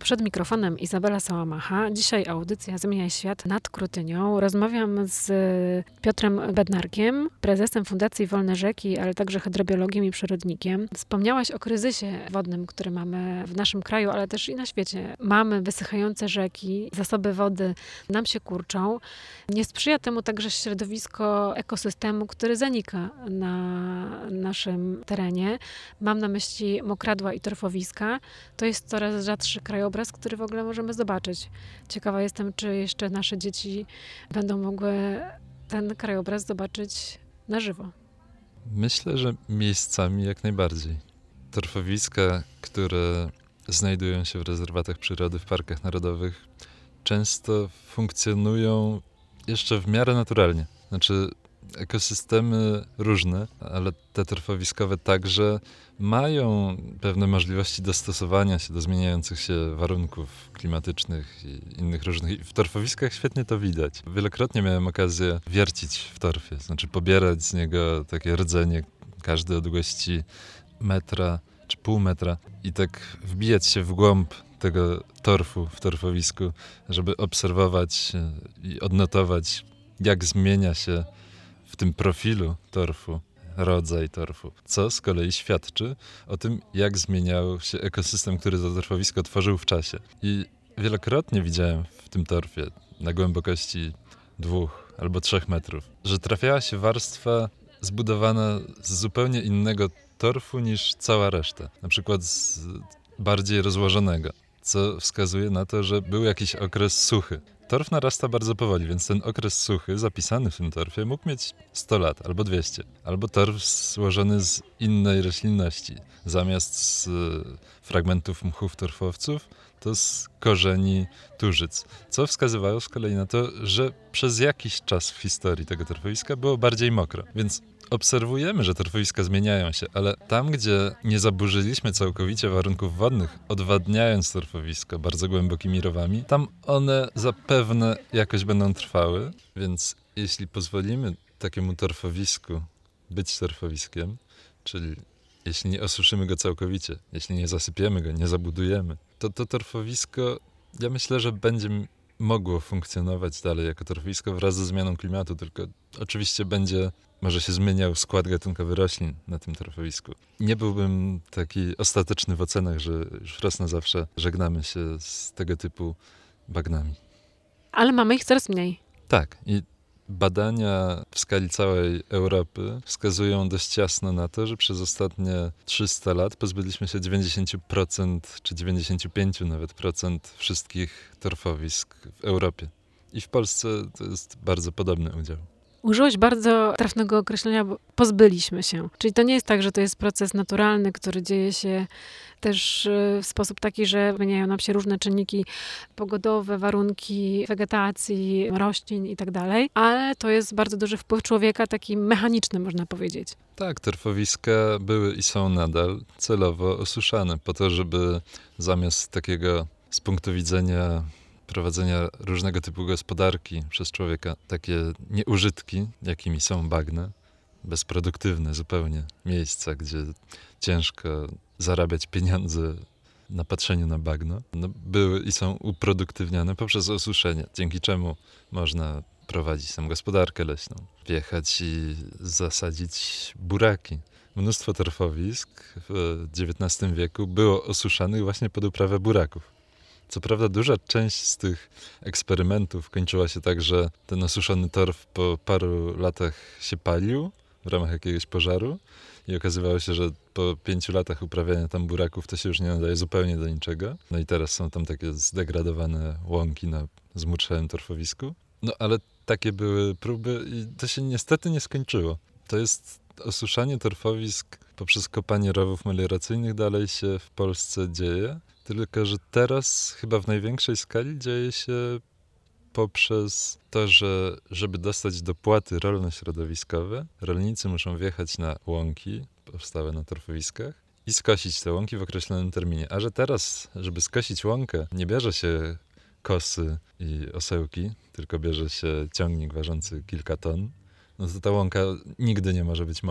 Przed mikrofonem Izabela Sałamacha. Dzisiaj audycja Zmieniaj Świat nad Krutynią. Rozmawiam z Piotrem Bednarkiem, prezesem Fundacji Wolne Rzeki, ale także hydrobiologiem i przyrodnikiem. Wspomniałaś o kryzysie wodnym, który mamy w naszym kraju, ale też i na świecie. Mamy wysychające rzeki, zasoby wody nam się kurczą. Nie sprzyja temu także środowisko ekosystemu, który zanika na naszym terenie. Mam na myśli mokradła i torfowiska. To jest coraz rzadszy krajobraz, który w ogóle możemy zobaczyć. Ciekawa jestem, czy jeszcze nasze dzieci będą mogły ten krajobraz zobaczyć na żywo. Myślę, że miejscami jak najbardziej. Torfowiska, które znajdują się w rezerwatach przyrody, w parkach narodowych, często funkcjonują jeszcze w miarę naturalnie. Znaczy, ekosystemy różne, ale te torfowiskowe także mają pewne możliwości dostosowania się do zmieniających się warunków klimatycznych i innych różnych. I w torfowiskach świetnie to widać. Wielokrotnie miałem okazję wiercić w torfie, znaczy pobierać z niego takie rdzenie, każde o długości metra czy pół metra i tak wbijać się w głąb tego torfu w torfowisku, żeby obserwować i odnotować, jak zmienia się w tym profilu torfu rodzaj torfu, co z kolei świadczy o tym, jak zmieniał się ekosystem, który to torfowisko tworzył w czasie. I wielokrotnie widziałem w tym torfie na głębokości 2 albo 3 metrów, że trafiała się warstwa zbudowana z zupełnie innego torfu niż cała reszta. Na przykład z bardziej rozłożonego, co wskazuje na to, że był jakiś okres suchy. Torf narasta bardzo powoli, więc ten okres suchy zapisany w tym torfie mógł mieć 100 lat albo 200. Albo torf złożony z innej roślinności. Zamiast z fragmentów mchów torfowców, to z korzeni turzyc. Co wskazywało z kolei na to, że przez jakiś czas w historii tego torfowiska było bardziej mokro. Więc obserwujemy, że torfowiska zmieniają się, ale tam, gdzie nie zaburzyliśmy całkowicie warunków wodnych, odwadniając torfowisko bardzo głębokimi rowami, tam one zapewne jakoś będą trwały, więc jeśli pozwolimy takiemu torfowisku być torfowiskiem, czyli jeśli nie osuszymy go całkowicie, jeśli nie zasypiemy go, nie zabudujemy, to torfowisko, ja myślę, że będzie mogło funkcjonować dalej jako torfowisko wraz ze zmianą klimatu, tylko oczywiście może się zmieniał skład gatunkowy roślin na tym torfowisku. Nie byłbym taki ostateczny w ocenach, że już raz na zawsze żegnamy się z tego typu bagnami. Ale mamy ich coraz mniej. Tak, i badania w skali całej Europy wskazują dość jasno na to, że przez ostatnie 300 lat pozbyliśmy się 90% czy 95% nawet procent wszystkich torfowisk w Europie. I w Polsce to jest bardzo podobny udział. Użyłeś bardzo trafnego określenia, bo pozbyliśmy się. Czyli to nie jest tak, że to jest proces naturalny, który dzieje się też w sposób taki, że zmieniają nam się różne czynniki pogodowe, warunki wegetacji, roślin i tak dalej, ale to jest bardzo duży wpływ człowieka, taki mechaniczny, można powiedzieć. Tak, torfowiska były i są nadal celowo osuszane po to, żeby zamiast takiego z punktu widzenia prowadzenia różnego typu gospodarki przez człowieka, takie nieużytki, jakimi są bagna, bezproduktywne zupełnie miejsca, gdzie ciężko zarabiać pieniądze na patrzeniu na bagno, były i są uproduktywniane poprzez osuszenie, dzięki czemu można prowadzić tam gospodarkę leśną, wjechać i zasadzić buraki. Mnóstwo torfowisk w XIX wieku było osuszanych właśnie pod uprawę buraków. Co prawda duża część z tych eksperymentów kończyła się tak, że ten osuszony torf po paru latach się palił w ramach jakiegoś pożaru i okazywało się, że po 5 latach uprawiania tam buraków to się już nie nadaje zupełnie do niczego. No i teraz są tam takie zdegradowane łąki na zmurczałym torfowisku. No ale takie były próby i to się niestety nie skończyło. To jest osuszanie torfowisk poprzez kopanie rowów melioracyjnych dalej się w Polsce dzieje. Tylko że teraz chyba w największej skali dzieje się poprzez to, że żeby dostać dopłaty rolno-środowiskowe, rolnicy muszą wjechać na łąki powstałe na torfowiskach i skosić te łąki w określonym terminie. A że teraz, żeby skosić łąkę, nie bierze się kosy i osełki, tylko bierze się ciągnik ważący kilka ton, no to ta łąka nigdy nie może być mokra.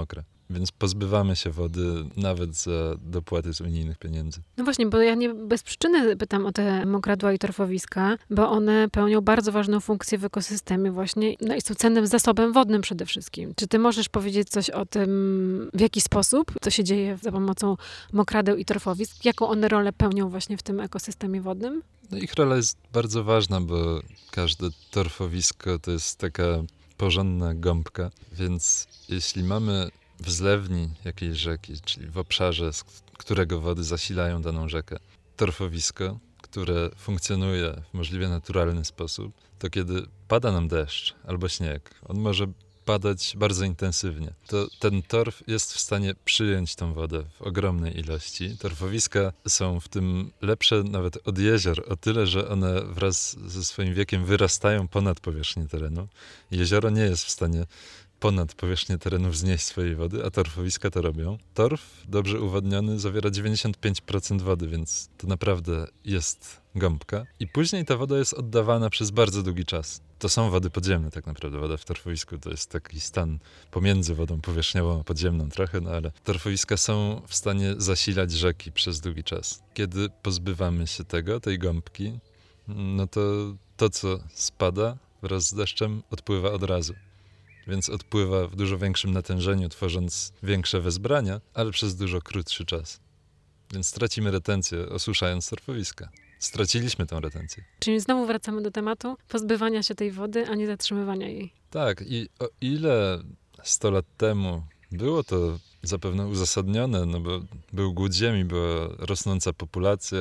Więc pozbywamy się wody nawet za dopłaty z unijnych pieniędzy. No właśnie, bo ja nie bez przyczyny pytam o te mokradła i torfowiska, bo one pełnią bardzo ważną funkcję w ekosystemie właśnie, no i są cennym zasobem wodnym przede wszystkim. Czy ty możesz powiedzieć coś o tym, w jaki sposób to się dzieje za pomocą mokradeł i torfowisk? Jaką one rolę pełnią właśnie w tym ekosystemie wodnym? No ich rola jest bardzo ważna, bo każde torfowisko to jest taka porządna gąbka, więc jeśli mamy w zlewni jakiejś rzeki, czyli w obszarze, z którego wody zasilają daną rzekę, torfowisko, które funkcjonuje w możliwie naturalny sposób, to kiedy pada nam deszcz albo śnieg, on może padać bardzo intensywnie, to ten torf jest w stanie przyjąć tą wodę w ogromnej ilości. Torfowiska są w tym lepsze nawet od jezior, o tyle, że one wraz ze swoim wiekiem wyrastają ponad powierzchnię terenu. Jezioro nie jest w stanie ponad powierzchnię terenu wznieść swojej wody, a torfowiska to robią. Torf, dobrze uwodniony, zawiera 95% wody, więc to naprawdę jest gąbka. I później ta woda jest oddawana przez bardzo długi czas. To są wody podziemne tak naprawdę. Woda w torfowisku to jest taki stan pomiędzy wodą powierzchniową a podziemną trochę, no ale torfowiska są w stanie zasilać rzeki przez długi czas. Kiedy pozbywamy się tej gąbki, no to co spada wraz z deszczem odpływa od razu. Więc odpływa w dużo większym natężeniu, tworząc większe wezbrania, ale przez dużo krótszy czas. Więc tracimy retencję, osuszając torfowiska. Straciliśmy tę retencję. Czyli znowu wracamy do tematu pozbywania się tej wody, a nie zatrzymywania jej. Tak, i o ile 100 lat temu było to zapewne uzasadnione, no bo był głód ziemi, była rosnąca populacja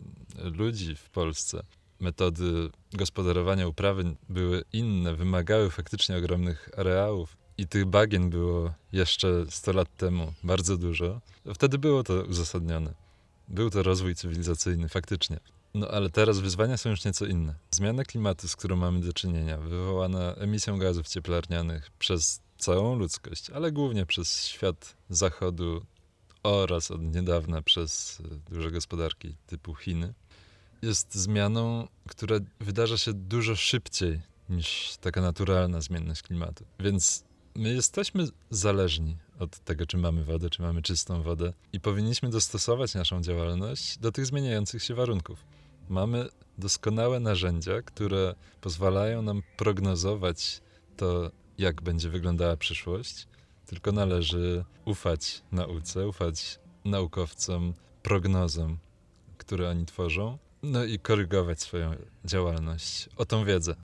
ludzi w Polsce. Metody gospodarowania uprawy były inne, wymagały faktycznie ogromnych areałów i tych bagien było jeszcze 100 lat temu bardzo dużo. Wtedy było to uzasadnione. Był to rozwój cywilizacyjny, faktycznie. No ale teraz wyzwania są już nieco inne. Zmiana klimatu, z którą mamy do czynienia, wywołana emisją gazów cieplarnianych przez całą ludzkość, ale głównie przez świat zachodu oraz od niedawna przez duże gospodarki typu Chiny, jest zmianą, która wydarza się dużo szybciej niż taka naturalna zmienność klimatu. Więc my jesteśmy zależni od tego, czy mamy wodę, czy mamy czystą wodę i powinniśmy dostosować naszą działalność do tych zmieniających się warunków. Mamy doskonałe narzędzia, które pozwalają nam prognozować to, jak będzie wyglądała przyszłość, tylko należy ufać nauce, ufać naukowcom, prognozom, które oni tworzą, no i korygować swoją działalność o tą wiedzę.